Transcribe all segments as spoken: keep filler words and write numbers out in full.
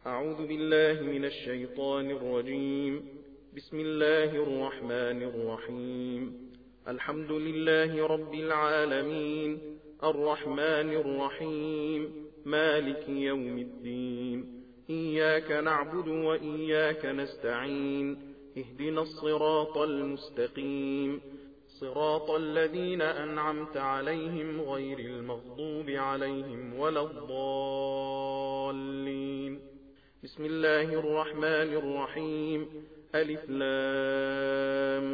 أعوذ بالله من الشيطان الرجيم. بسم الله الرحمن الرحيم. الحمد لله رب العالمين، الرحمن الرحيم، مالك يوم الدين. إياك نعبد وإياك نستعين، اهدنا الصراط المستقيم، صراط الذين أنعمت عليهم غير المغضوب عليهم ولا الضالين. بسم الله الرحمن الرحيم. ألف لام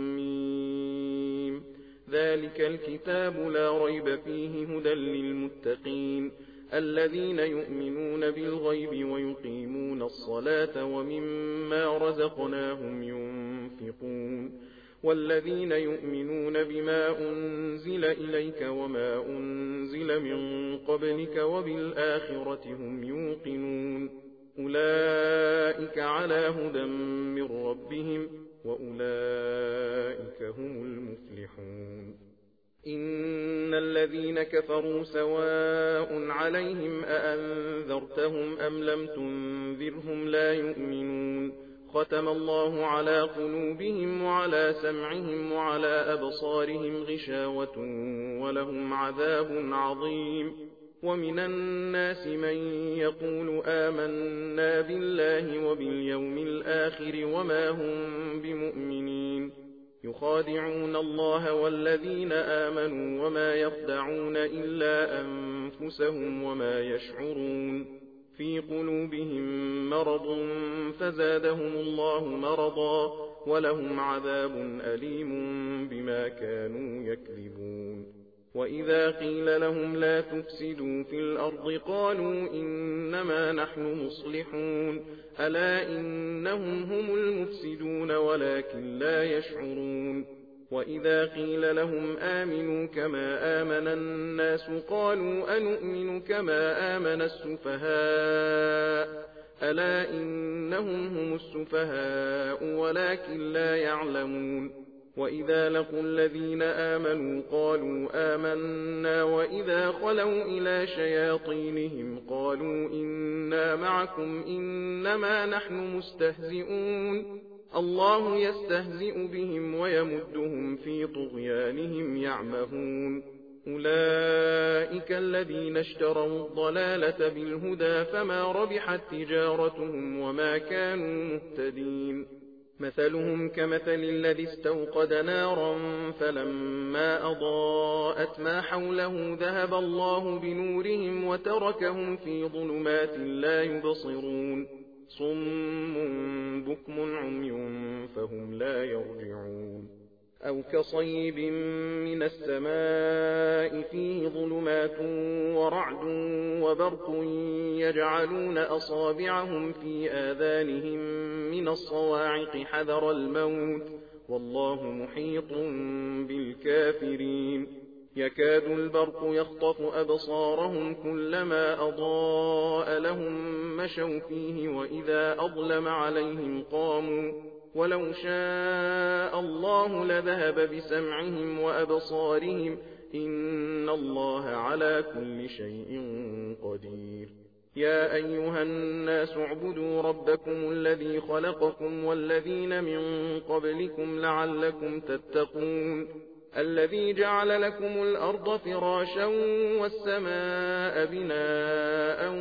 ميم. ذلك الكتاب لا ريب فيه هدى للمتقين الذين يؤمنون بالغيب ويقيمون الصلاة ومما رزقناهم ينفقون والذين يؤمنون بما أنزل إليك وما أنزل من قبلك وبالآخرة هم يوقنون أولئك على هدى من ربهم وأولئك هم المفلحون. إن الذين كفروا سواء عليهم أأنذرتهم أم لم تنذرهم لا يؤمنون. ختم الله على قلوبهم وعلى سمعهم وعلى أبصارهم غشاوة ولهم عذاب عظيم. ومن الناس من يقول آمنا بالله وباليوم الآخر وما هم بمؤمنين. يخادعون الله والذين آمنوا وما يخدعون إلا أنفسهم وما يشعرون. في قلوبهم مرض فزادهم الله مرضا ولهم عذاب أليم بما كانوا يكذبون. وإذا قيل لهم لا تفسدوا في الأرض قالوا إنما نحن مصلحون ألا إنهم هم المفسدون ولكن لا يشعرون. وإذا قيل لهم آمنوا كما آمن الناس قالوا أنؤمن كما آمن السفهاء ألا إنهم هم السفهاء ولكن لا يعلمون. وإذا لقوا الذين آمنوا قالوا آمنا وإذا خلوا إلى شياطينهم قالوا إنا معكم إنما نحن مستهزئون الله يستهزئ بهم ويمدهم في طغيانهم يعمهون. أولئك الذين اشتروا الضلالة بالهدى فما ربحت تجارتهم وما كانوا مهتدين. مثلهم كمثل الذي استوقد نارا فلما أضاءت ما حوله ذهب الله بنورهم وتركهم في ظلمات لا يبصرون. صم بكم عمي فهم لا يرجعون. أو كصيب من السماء فيه ظلمات ورعد وبرق يجعلون أصابعهم في آذانهم من الصواعق حذر الموت والله محيط بالكافرين. يكاد البرق يخطف أبصارهم كلما أضاء لهم مشوا فيه وإذا أظلم عليهم قاموا ولو شاء الله لذهب بسمعهم وأبصارهم إن الله على كل شيء قدير. يا أيها الناس اعبدوا ربكم الذي خلقكم والذين من قبلكم لعلكم تتقون. الذي جعل لكم الأرض فراشا والسماء بناء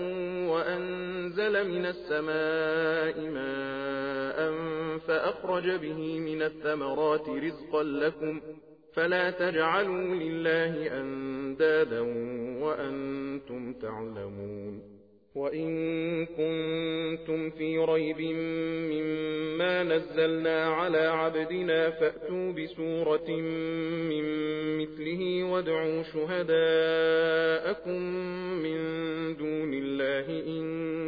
وأنزل من السماء ماء فأخرج به من الثمرات رزقا لكم فلا تجعلوا لله أندادا وأنتم تعلمون. وإن كنتم في ريب مما نزلنا على عبدنا فأتوا بسورة من مثله وادعوا شهداءكم من دون الله إن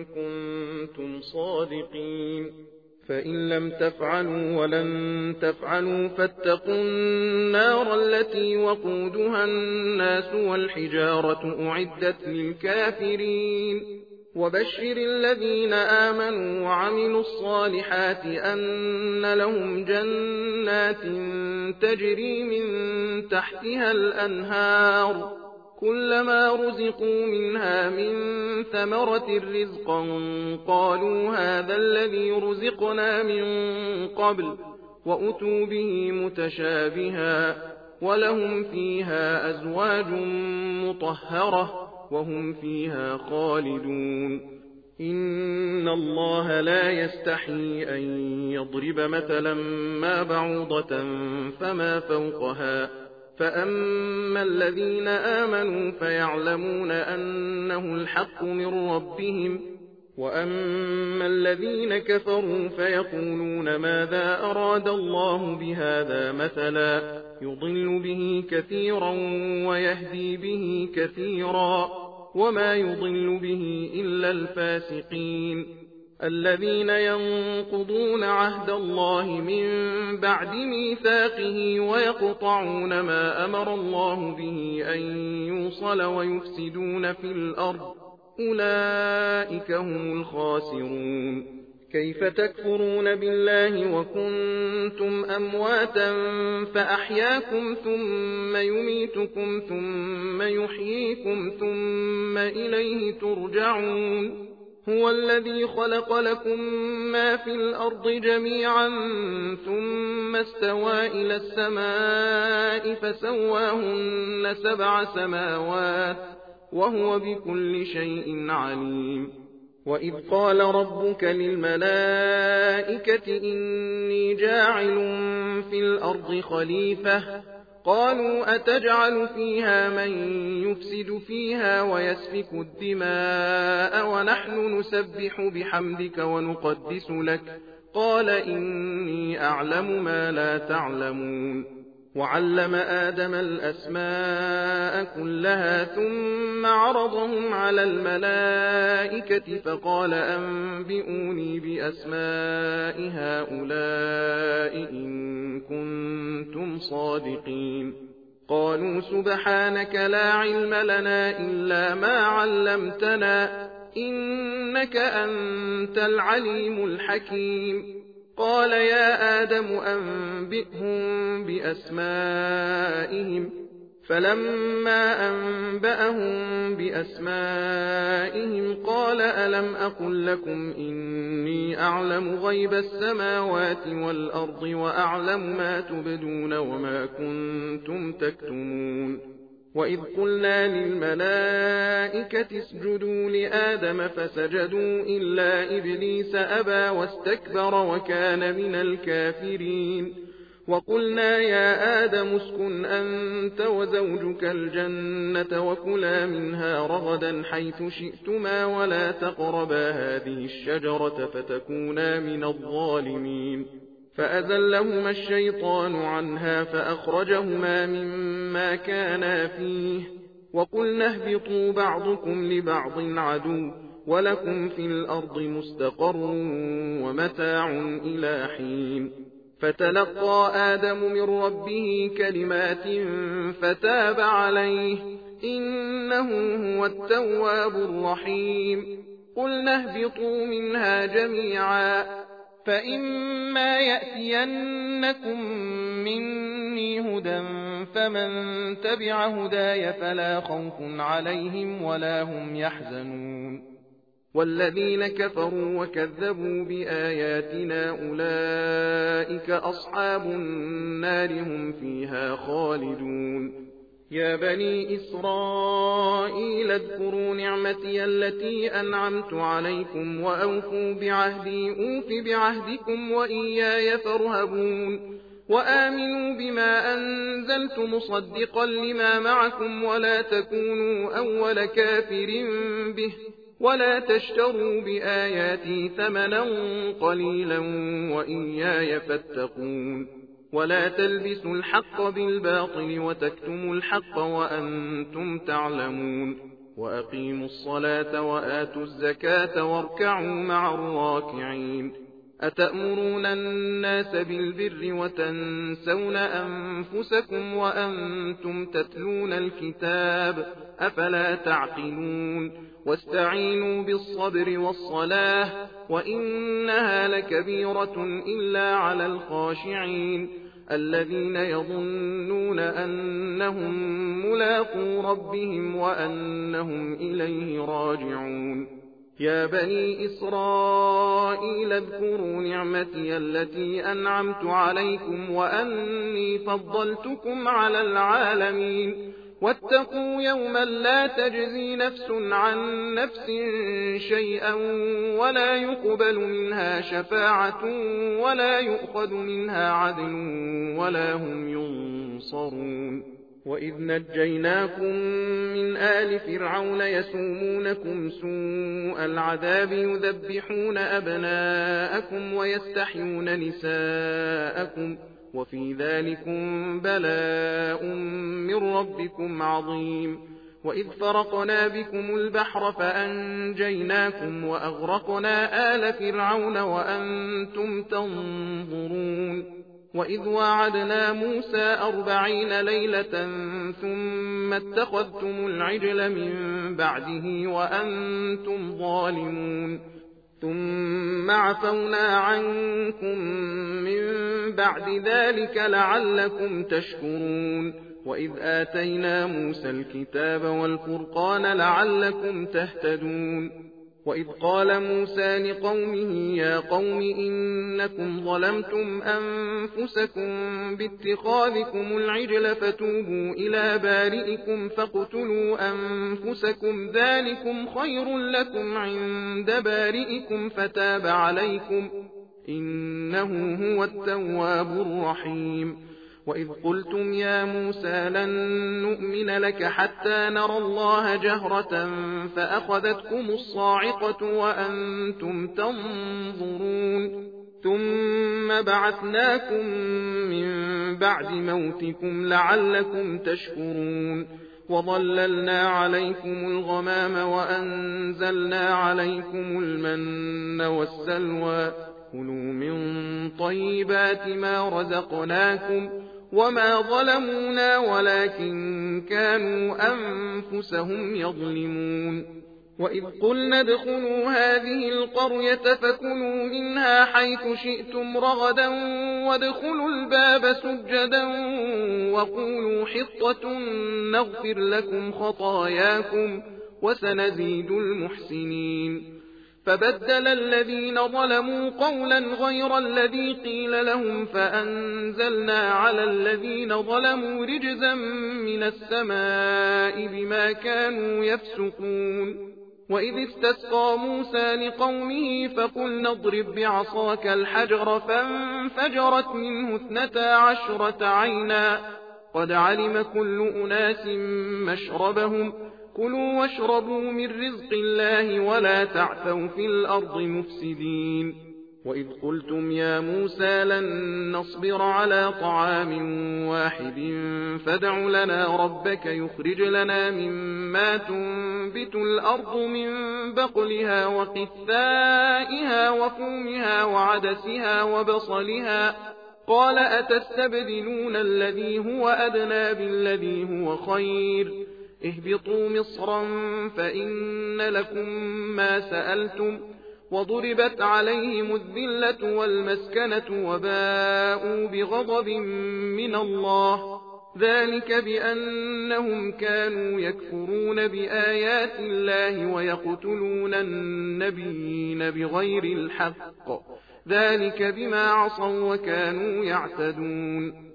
كنتم صادقين. فإن لم تفعلوا ولن تفعلوا فاتقوا النار التي وقودها الناس والحجارة أعدت للكافرين. وبشر الذين آمنوا وعملوا الصالحات أن لهم جنات تجري من تحتها الأنهار كلما رزقوا منها من ثمرة رزقا قالوا هذا الذي رزقنا من قبل وأتوا به متشابها ولهم فيها أزواج مطهرة وهم فيها خالدون إن الله لا يستحيي أن يضرب مثلا ما بعوضة فما فوقها فأما الذين آمنوا فيعلمون أنه الحق من ربهم وأما الذين كفروا فيقولون ماذا أراد الله بهذا مثلا يضل به كثيرا ويهدي به كثيرا وما يضل به إلا الفاسقين الذين ينقضون عهد الله من بعد ميثاقه ويقطعون ما أمر الله به أن يوصل ويفسدون في الأرض أولئك هم الخاسرون كيف تكفرون بالله وكنتم أمواتا فأحياكم ثم يميتكم ثم يحييكم ثم إليه ترجعون هو الذي خلق لكم ما في الأرض جميعا ثم استوى إلى السماء فسواهن سبع سماوات وهو بكل شيء عليم وإذ قال ربك للملائكة إني جاعل في الأرض خليفة قالوا أتجعل فيها من يفسد فيها ويسفك الدماء ونحن نسبح بحمدك ونقدس لك قال إني أعلم ما لا تعلمون وعلم آدم الأسماء كلها ثم عرضهم على الملائكة فقال أنبئوني بأسماء هؤلاء إن كنتم صادقين قالوا سبحانك لا علم لنا إلا ما علمتنا إنك أنت العليم الحكيم قال يا آدم أنبئهم بأسمائهم فلما أنبأهم بأسمائهم قال ألم أقل لكم إني أعلم غيب السماوات والأرض وأعلم ما تبدون وما كنتم تكتمون وإذ قلنا للملائكة اسجدوا لآدم فسجدوا إلا إبليس أبى واستكبر وكان من الكافرين وقلنا يا آدم اسكن أنت وزوجك الجنة وكلا منها رغدا حيث شئتما ولا تقربا هذه الشجرة فتكونا من الظالمين فأزلهما الشيطان عنها فأخرجهما مما كانا فيه وقلنا اهبطوا بعضكم لبعض عدو ولكم في الأرض مستقر ومتاع إلى حين فتلقى آدم من ربه كلمات فتاب عليه إنه هو التواب الرحيم قلنا اهبطوا منها جميعا فإما يأتينكم مني هدى فمن تبع هداي فلا خوف عليهم ولا هم يحزنون والذين كفروا وكذبوا بآياتنا أولئك أصحاب النار هم فيها خالدون يا بني إسرائيل اذكروا نعمتي التي أنعمت عليكم وأوفوا بعهدي أوف بعهدكم وإياي فارهبون وآمنوا بما أنزلت مصدقا لما معكم ولا تكونوا أول كافر به ولا تشتروا بآياتي ثمنا قليلا وإياي فاتقون ولا تلبسوا الحق بالباطل وتكتموا الحق وأنتم تعلمون وأقيموا الصلاة وآتوا الزكاة واركعوا مع الراكعين أتأمرون الناس بالبر وتنسون أنفسكم وأنتم تتلون الكتاب أفلا تعقلون واستعينوا بالصبر والصلاة وإنها لكبيرة إلا على الخاشعين الذين يظنون أنهم ملاقو ربهم وأنهم إليه راجعون يا بني إسرائيل اذكروا نعمتي التي أنعمت عليكم وأني فضلتكم على العالمين واتقوا يوما لا تجزي نفس عن نفس شيئا ولا يقبل منها شفاعة ولا يؤخذ منها عدل ولا هم ينصرون وإذ نجيناكم من آل فرعون يسومونكم سوء العذاب يذبحون أبناءكم ويستحيون نساءكم وفي ذلكم بلاء من ربكم عظيم وإذ فرقنا بكم البحر فأنجيناكم وأغرقنا آل فرعون وأنتم تنظرون وإذ وعدنا موسى أربعين ليلة ثم اتخذتم العجل من بعده وأنتم ظالمون ثم عفونا عنكم من بعد ذلك لعلكم تشكرون وإذ آتينا موسى الكتاب والفرقان لعلكم تهتدون وإذ قال موسى لقومه يا قوم إنكم ظلمتم أنفسكم باتخاذكم العجل فتوبوا إلى بارئكم فاقتلوا أنفسكم ذلكم خير لكم عند بارئكم فتاب عليكم إنه هو التواب الرحيم وإذ قلتم يا موسى لن نؤمن لك حتى نرى الله جهرة فأخذتكم الصاعقة وأنتم تنظرون ثم بعثناكم من بعد موتكم لعلكم تشكرون وظللنا عليكم الغمام وأنزلنا عليكم المن والسلوى كلوا من طيبات ما رزقناكم وما ظلمونا ولكن كانوا أنفسهم يظلمون وإذ قلنا ادخلوا هذه القرية فكلوا منها حيث شئتم رغدا وادخلوا الباب سجدا وقولوا حطة نغفر لكم خطاياكم وسنزيد المحسنين فبدل الذين ظلموا قولا غير الذي قيل لهم فأنزلنا على الذين ظلموا رجزا من السماء بما كانوا يفسقون وإذ استسقى موسى لقومه فقلنا اضرب بعصاك الحجر فانفجرت منه اثنتا عشرة عينا قد علم كل أناس مشربهم كلوا واشربوا من رزق الله ولا تعثوا في الأرض مفسدين وإذ قلتم يا موسى لن نصبر على طعام واحد فادع لنا ربك يخرج لنا مما تنبت الأرض من بقلها وقثائها وفومها وعدسها وبصلها قال أتستبدلون الذي هو أدنى بالذي هو خير اهبطوا مصرا فإن لكم ما سألتم وضربت عليهم الذلة والمسكنة وباءوا بغضب من الله ذلك بأنهم كانوا يكفرون بآيات الله ويقتلون النبيين بغير الحق ذلك بما عصوا وكانوا يعتدون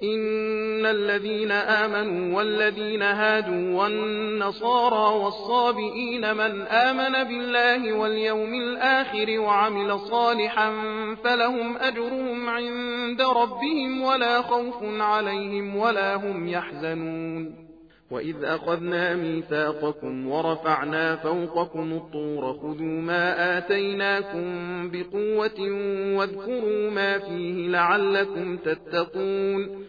إن الذين آمنوا والذين هادوا والنصارى والصابئين من آمن بالله واليوم الآخر وعمل صالحا فلهم أجرهم عند ربهم ولا خوف عليهم ولا هم يحزنون وإذ أخذنا ميثاقكم ورفعنا فوقكم الطور خذوا ما آتيناكم بقوة واذكروا ما فيه لعلكم تتقون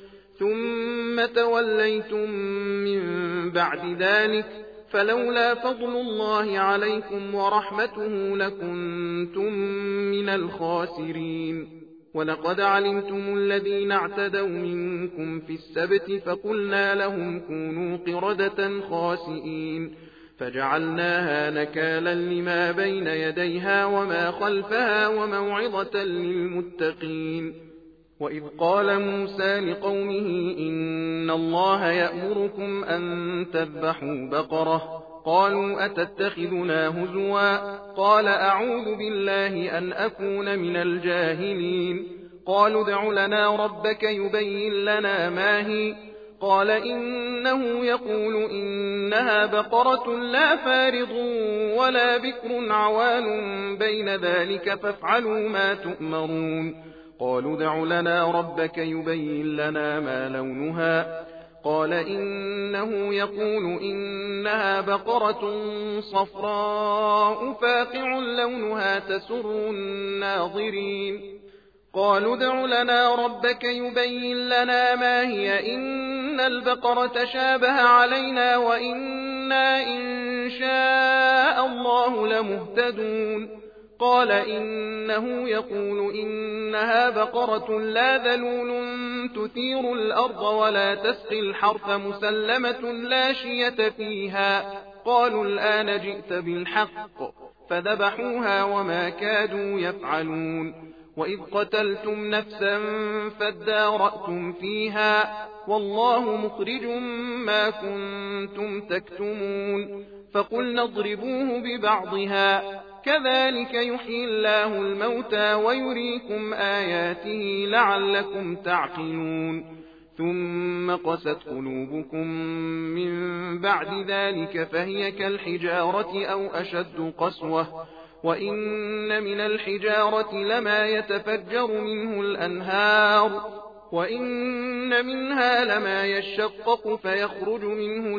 ثم توليتم من بعد ذلك فلولا فضل الله عليكم ورحمته لكنتم من الخاسرين ولقد علمتم الذين اعتدوا منكم في السبت فقلنا لهم كونوا قردة خاسئين فجعلناها نكالا لما بين يديها وما خلفها وموعظة للمتقين وإذ قال موسى لقومه إن الله يأمركم أن تذبحوا بقرة قالوا أتتخذنا هزوا قال أعوذ بالله أن أكون من الجاهلين قالوا ادع لنا ربك يبين لنا ما هي قال إنه يقول إنها بقرة لا فارض ولا بكر عوان بين ذلك فافعلوا ما تؤمرون قالوا ادع لنا ربك يبين لنا ما لونها قال إنه يقول إنها بقرة صفراء فاقع لونها تسر الناظرين قالوا ادع لنا ربك يبين لنا ما هي إن البقرة شابه علينا وإنا إن شاء الله لمهتدون قال إنه يقول إنها بقرة لا ذلول تثير الأرض ولا تسقي الحرث مسلمة لا شية فيها قالوا الآن جئت بالحق فذبحوها وما كادوا يفعلون وإذ قتلتم نفسا فادارأتم فيها والله مخرج ما كنتم تكتمون فقلنا اضربوه ببعضها كذلك يحيي الله الموتى ويريكم آياته لعلكم تعقلون ثم قست قلوبكم من بعد ذلك فهي كالحجارة أو أشد قسوة وإن من الحجارة لما يتفجر منه الأنهار وإن منها لما يشقق فيخرج منه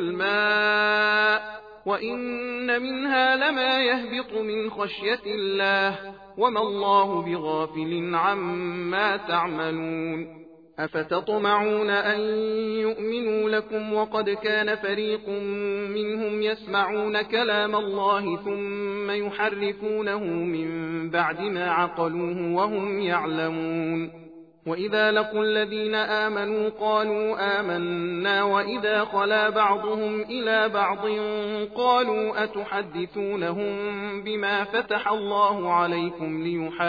الماء وإن منها لما يهبط من خشية الله وما الله بغافل عما تعملون أفتطمعون أن يؤمنوا لكم وقد كان فريق منهم يسمعون كلام الله ثم يحرفونه من بعد ما عقلوه وهم يعلمون وإذا لقوا الذين آمنوا قالوا آمنا وإذا خلا بعضهم إلى بعض قالوا أتحدثونهم بما فتح الله عليكم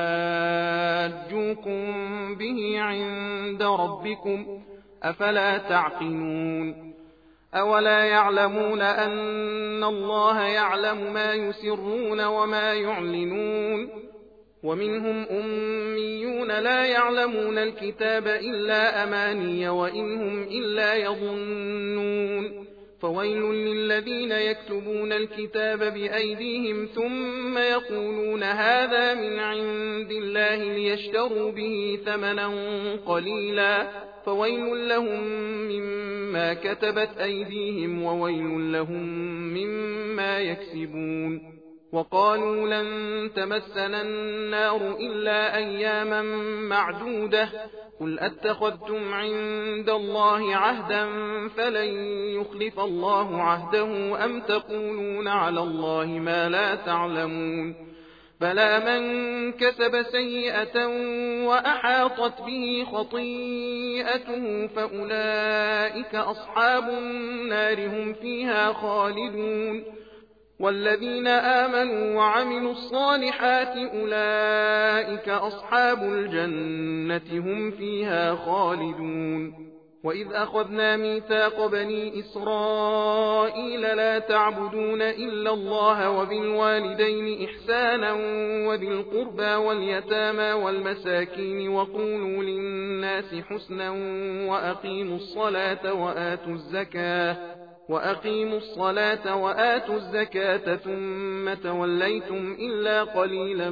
ليحاجوكم به عند ربكم أفلا تعقلون أولا يعلمون أن الله يعلم ما يسرون وما يعلنون ومنهم أميون لا يعلمون الكتاب إلا أماني وإنهم إلا يظنون فويل للذين يكتبون الكتاب بأيديهم ثم يقولون هذا من عند الله ليشتروا به ثمنا قليلا فويل لهم مما كتبت أيديهم وويل لهم مما يكسبون وقالوا لن تمسنا النار إلا أياما معدودة قل أتخذتم عند الله عهدا فلن يخلف الله عهده أم تقولون على الله ما لا تعلمون بلى من كسب سيئة وأحاطت به خطيئته فأولئك أصحاب النار هم فيها خالدون والذين آمنوا وعملوا الصالحات أولئك أصحاب الجنة هم فيها خالدون وإذ أخذنا ميثاق بني إسرائيل لا تعبدون إلا الله وبالوالدين إحسانا وذي القربى واليتامى والمساكين وقولوا للناس حسنا وأقيموا الصلاة وآتوا الزكاة وأقيموا الصلاة وآتوا الزكاة ثم توليتم إلا قليلا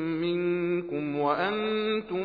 منكم وأنتم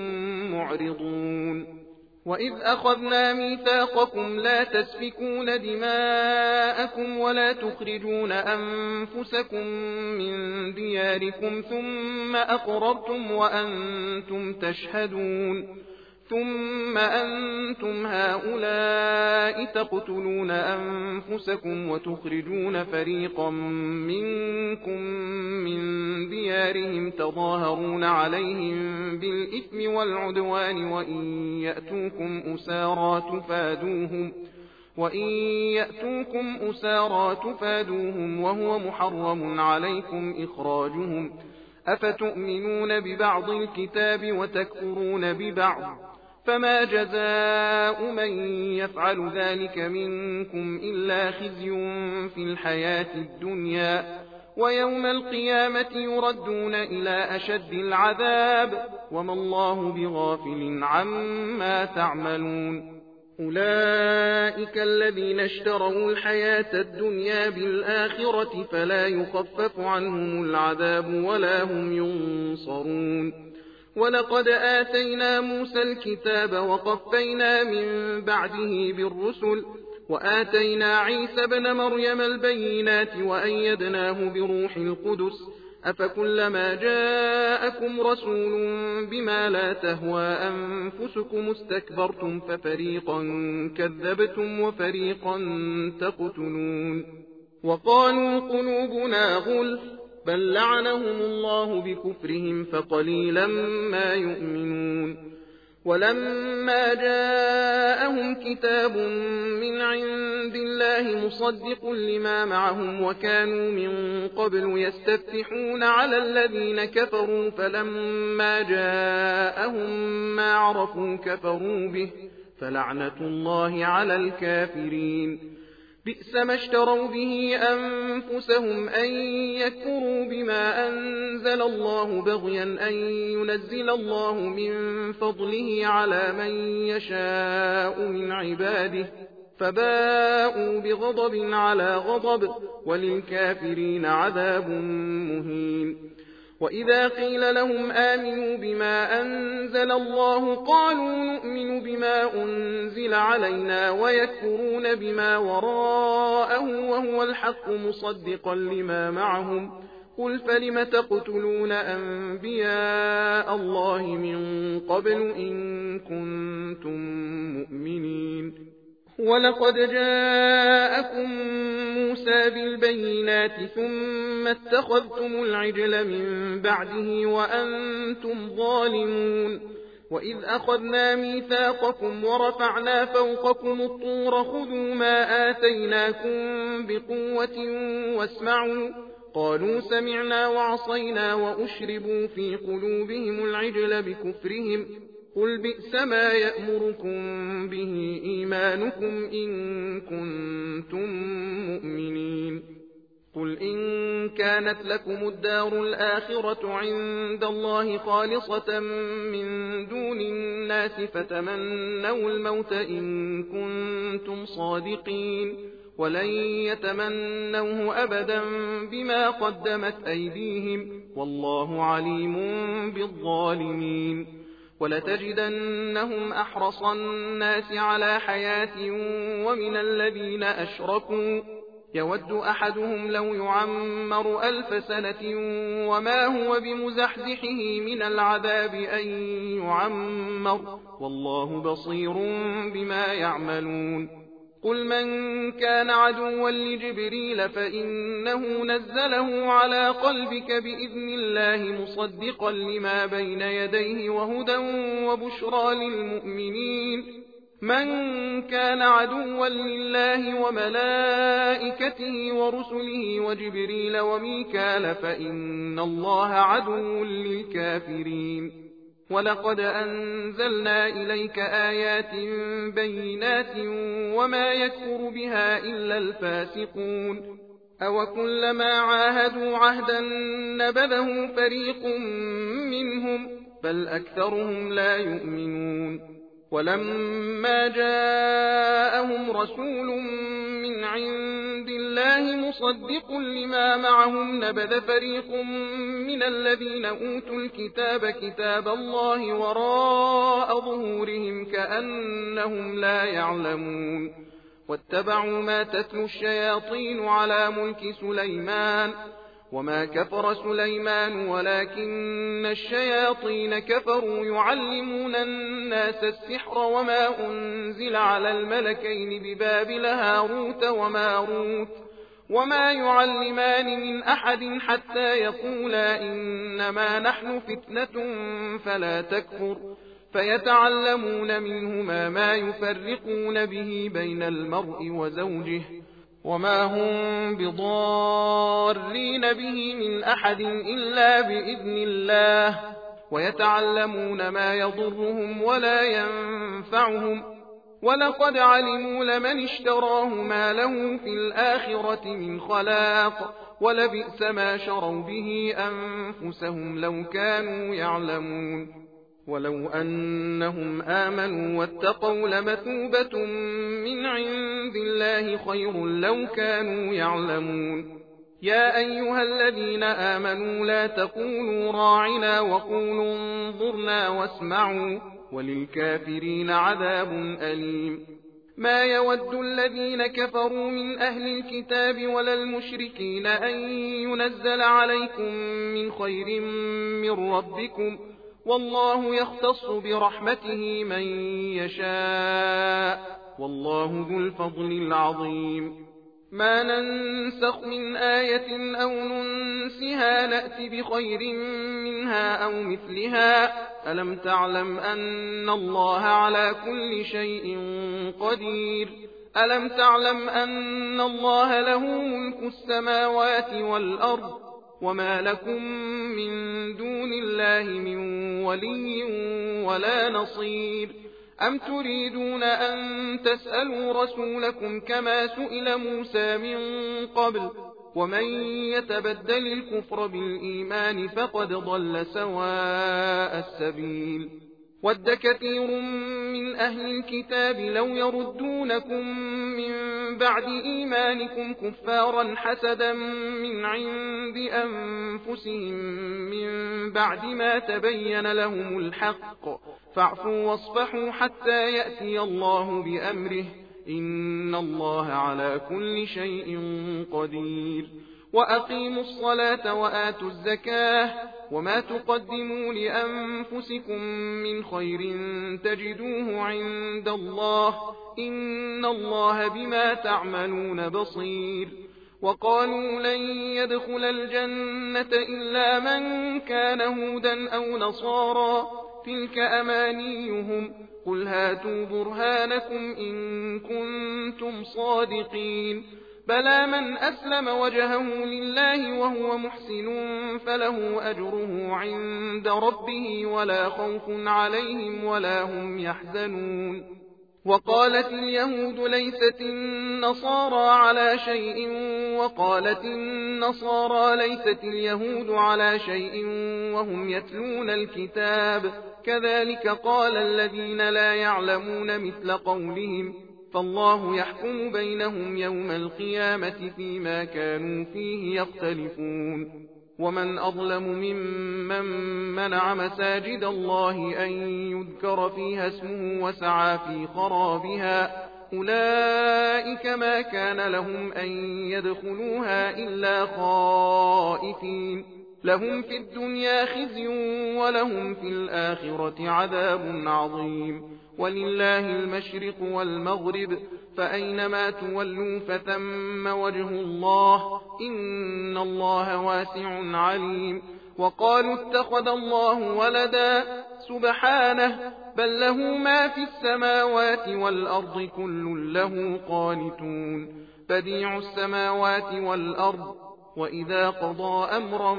معرضون وإذ أخذنا ميثاقكم لا تسفكون دماءكم ولا تخرجون أنفسكم من دياركم ثم أقررتم وأنتم تشهدون ثم أنتم هؤلاء تقتلون أنفسكم وتخرجون فريقا منكم من ديارهم تظاهرون عليهم بالإثم والعدوان وإن يأتوكم أسارى تفادوهم وإن يأتوكم أسارى تفادوهم وهو محرم عليكم إخراجهم أفتؤمنون ببعض الكتاب وتكفرون ببعض فما جزاء من يفعل ذلك منكم إلا خزي في الحياة الدنيا ويوم القيامة يردون إلى أشد العذاب وما الله بغافل عما تعملون. أولئك الذين اشتروا الحياة الدنيا بالآخرة فلا يخفف عنهم العذاب ولا هم ينصرون. ولقد آتينا موسى الكتاب وقفينا من بعده بالرسل وآتينا عيسى بن مريم البينات وأيدناه بروح القدس أفكلما جاءكم رسول بما لا تهوى أنفسكم استكبرتم ففريقا كذبتم وفريقا تقتلون. وقالوا قلوبنا غلف بل لعنهم الله بكفرهم فقليلا ما يؤمنون. ولما جاءهم كتاب من عند الله مصدق لما معهم وكانوا من قبل يستفتحون على الذين كفروا فلما جاءهم ما عرفوا كفروا به فلعنة الله على الكافرين. بئس ما اشتروا به أنفسهم أن يكفروا بما أنزل الله بغيا أن ينزل الله من فضله على من يشاء من عباده فباءوا بغضب على غضب وللكافرين عذاب مهين. وإذا قيل لهم آمنوا بما أنزل الله قالوا نؤمن بما أنزل علينا ويكفرون بما وراءه وهو الحق مصدقا لما معهم قل فلم تقتلون أنبياء الله من قبل إن كنتم مؤمنين. ولقد جاءكم موسى بالبينات ثم اتخذتم العجل من بعده وأنتم ظالمون. وإذ أخذنا ميثاقكم ورفعنا فوقكم الطور خذوا ما آتيناكم بقوة واسمعوا قالوا سمعنا وعصينا وأشربوا في قلوبهم العجل بكفرهم قل بئس ما يأمركم به إيمانكم إن كنتم مؤمنين. قل إن كانت لكم الدار الآخرة عند الله خالصة من دون الناس فتمنوا الموت إن كنتم صادقين ولن يتمنوه أبدا بما قدمت أيديهم والله عليم بالظالمين. ولتجدنهم أحرص الناس على حياة ومن الذين أشركوا يود أحدهم لو يعمر ألف سنة وما هو بمزحزحه من العذاب أن يعمر والله بصير بما يعملون. قل من كان عدوا لجبريل فإنه نزله على قلبك بإذن الله مصدقا لما بين يديه وهدى وبشرى للمؤمنين. من كان عدوا لله وملائكته ورسله وجبريل وميكال فإن الله عدو للكافرين. ولقد أنزلنا إليك آيات بينات وما يكفر بها إلا الفاسقون. أوكلما عاهدوا عهدا نبذه فريق منهم بل أكثرهم لا يؤمنون. ولما جاءهم رسول من عند الله مصدق لما معهم نبذ فريق من الذين أوتوا الكتاب كتاب الله وراء ظهورهم كأنهم لا يعلمون. واتبعوا ما تتلو الشياطين على ملك سليمان وما كفر سليمان ولكن الشياطين كفروا يعلمون الناس السحر وما أنزل على الملكين ببابل هاروت وماروت وما يعلمان من أحد حتى يقولا إنما نحن فتنة فلا تكفر فيتعلمون منهما ما يفرقون به بين المرء وزوجه وما هم بضارين به من أحد إلا بإذن الله ويتعلمون ما يضرهم ولا ينفعهم ولقد علموا لمن اشتراه ما له في الآخرة من خلاق ولبئس ما شروا به أنفسهم لو كانوا يعلمون ولو أنهم آمنوا واتقوا لمثوبة من عند الله خير لو كانوا يعلمون يا أيها الذين آمنوا لا تقولوا راعنا وقولوا انظرنا واسمعوا وللكافرين عذاب أليم ما يود الذين كفروا من أهل الكتاب ولا المشركين أن ينزل عليكم من خير من ربكم والله يختص برحمته من يشاء والله ذو الفضل العظيم ما ننسخ من آية أو ننسها نأت بخير منها أو مثلها ألم تعلم أن الله على كل شيء قدير ألم تعلم أن الله له ملك السماوات والأرض وما لكم من دون الله من ولي ولا نصير أم تريدون أن تسألوا رسولكم كما سئل موسى من قبل ومن يتبدل الكفر بالإيمان فقد ضل سواء السبيل ود كثير من أهل الكتاب لو يردونكم من بعد إيمانكم كفارا حسدا من عند أنفسهم من بعد ما تبين لهم الحق فاعفوا واصفحوا حتى يأتي الله بأمره إن الله على كل شيء قدير وأقيموا الصلاة وآتوا الزكاة وما تقدموا لأنفسكم من خير تجدوه عند الله إن الله بما تعملون بصير وقالوا لن يدخل الجنة إلا من كان هودا أو نصارى تلك أمانيهم قل هاتوا برهانكم إن كنتم صادقين بلى من أسلم وجهه لله وهو محسن فله أجره عند ربه ولا خوف عليهم ولا هم يحزنون وقالت اليهود ليست النصارى على شيء وقالت النصارى ليست اليهود على شيء وهم يتلون الكتاب كذلك قال الذين لا يعلمون مثل قولهم فالله يحكم بينهم يوم القيامة فيما كانوا فيه يختلفون ومن أظلم ممن منع مساجد الله أن يذكر فيها اسمه وسعى في خرابها أولئك ما كان لهم أن يدخلوها إلا خائفين لهم في الدنيا خزي ولهم في الآخرة عذاب عظيم ولله المشرق والمغرب فأينما تولوا فثم وجه الله إن الله واسع عليم وقالوا اتخذ الله ولدا سبحانه بل له ما في السماوات والأرض كل له قانتون بديع السماوات والأرض وإذا قضى أمرا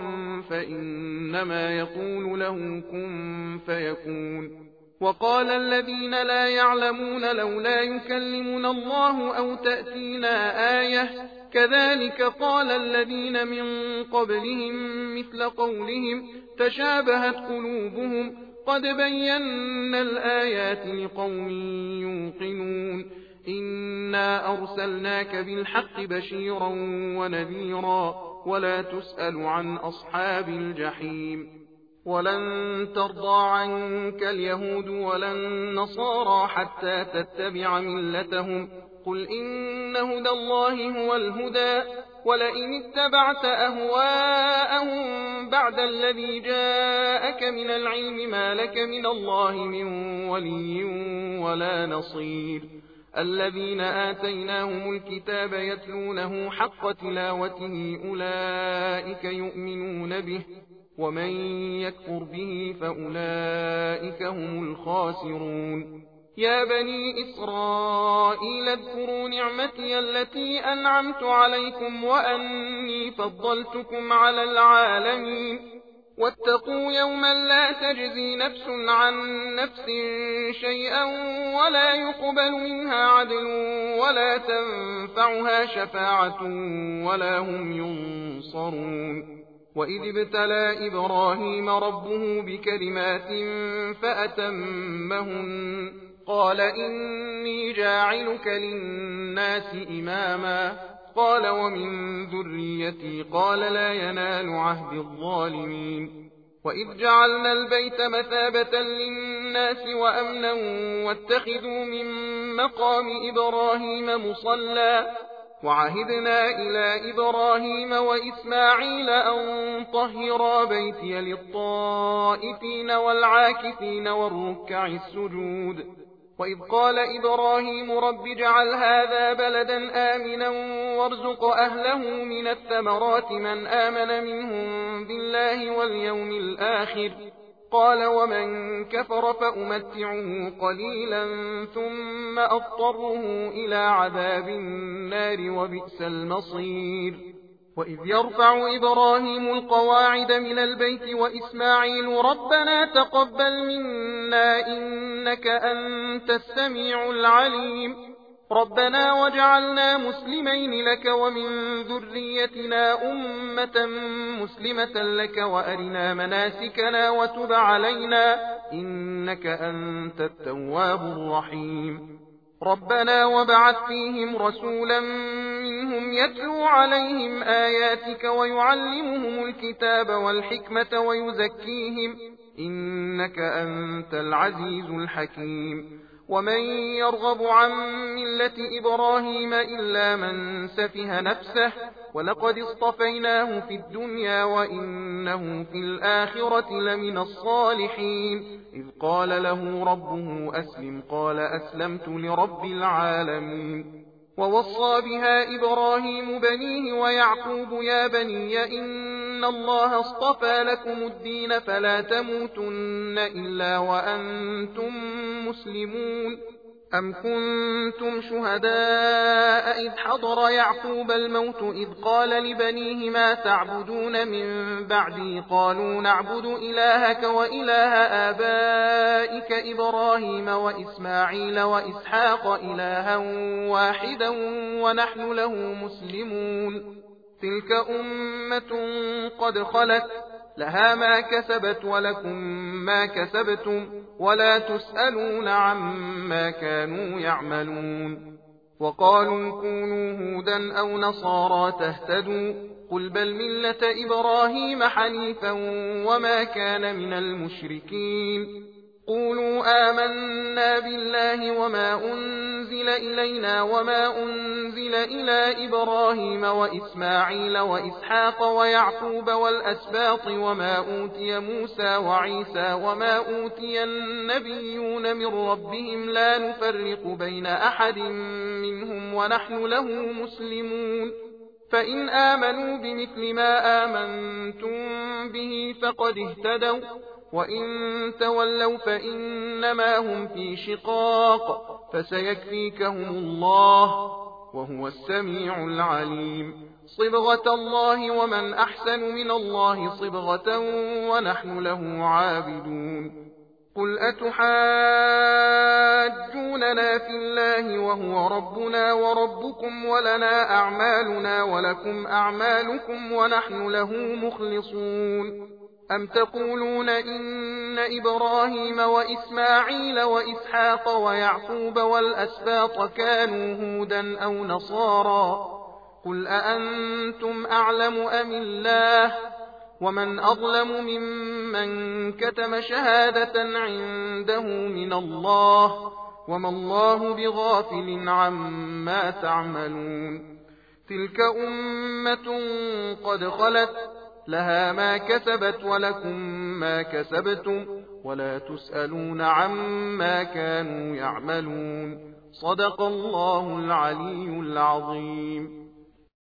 فإنما يقول له كن فيكون وقال الذين لا يعلمون لولا يكلمنا الله أو تأتينا آية كذلك قال الذين من قبلهم مثل قولهم تشابهت قلوبهم قد بينا الآيات لقوم يوقنون إنا أرسلناك بالحق بشيرا ونذيرا ولا تسأل عن أصحاب الجحيم ولن ترضى عنك اليهود ولا النصارى حتى تتبع ملتهم قل إن هدى الله هو الهدى ولئن اتبعت أهواءهم بعد الذي جاءك من العلم ما لك من الله من ولي ولا نصير الذين آتيناهم الكتاب يتلونه حق تلاوته أولئك يؤمنون به ومن يكفر به فأولئك هم الخاسرون يا بني إسرائيل اذكروا نعمتي التي أنعمت عليكم وأني فضلتكم على العالمين واتقوا يوما لا تجزي نفس عن نفس شيئا ولا يقبل منها عدل ولا تنفعها شفاعة ولا هم ينصرون. وإذ ابتلى إبراهيم ربه بكلمات فأتمهن قال إني جاعلك للناس إماما قال ومن ذريتي قال لا ينال عهد الظالمين. وإذ جعلنا البيت مثابة للناس وأمنا واتخذوا من مقام إبراهيم مصلى وعهدنا إلى إبراهيم وإسماعيل أن طهرا بيتي للطائفين والعاكفين والركع السجود. وإذ قال إبراهيم رب اجعل هذا بلدا آمنا وارزق أهله من الثمرات من آمن منهم بالله واليوم الآخر قال ومن كفر فأمتعه قليلا ثم أضطره إلى عذاب النار وبئس المصير. وإذ يرفع إبراهيم القواعد من البيت وإسماعيل ربنا تقبل منا إنك أنت السميع العليم ربنا واجعلنا مسلمين لك ومن ذريتنا أمة مسلمة لك وأرنا مناسكنا وتب علينا إنك أنت التواب الرحيم. ربنا وابعث فيهم رسولا منهم يتلو عليهم آياتك ويعلمهم الكتاب والحكمة ويزكيهم إنك أنت العزيز الحكيم. ومن يرغب عن ملة إبراهيم إلا من سفه نفسه ولقد اصطفيناه في الدنيا وإنه في الآخرة لمن الصالحين. إذ قال له ربه أسلم قال أسلمت لرب العالمين. ووصى بها إبراهيم بنيه ويعقوب يا بني إن الله اصطفى لكم الدين فلا تموتن إلا وأنتم مسلمون. أم كنتم شهداء إذ حضر يعقوب الموت إذ قال لبنيه ما تعبدون من بعدي قالوا نعبد إلهك وإله آبائك إبراهيم وإسماعيل وإسحاق إلها واحدا ونحن له مسلمون. تلك أمة قد خلت لها ما كسبت ولكم ما كسبتم ولا تسألون عما كانوا يعملون. وقالوا كونوا هودا أو نصارى تهتدوا قل بل ملة إبراهيم حنيفا وما كان من المشركين. قولوا آمنا بالله وما أنزل إلينا وما أنزل إلى إبراهيم وإسماعيل وإسحاق ويعقوب والأسباط وما أوتي موسى وعيسى وما أوتي النبيون من ربهم لا نفرق بين أحد منهم ونحن له مسلمون. فإن آمنوا بمثل ما آمنتم به فقد اهتدوا وإن تولوا فإنما هم في شقاق فسيكفيكهم الله وهو السميع العليم. صبغة الله ومن أحسن من الله صبغة ونحن له عابدون. قل أتحاجوننا في الله وهو ربنا وربكم ولنا أعمالنا ولكم أعمالكم ونحن له مخلصون. أم تقولون إن إبراهيم وإسماعيل وإسحاق ويعقوب والأسباط كانوا هودا أو نصارى قل أأنتم أعلم أم الله ومن أظلم ممن كتم شهادة عنده من الله وما الله بغافل عما تعملون. تلك أمة قد خلت لها ما كسبت ولكم ما كسبتم ولا تسألون عما كانوا يعملون. صدق الله العلي العظيم.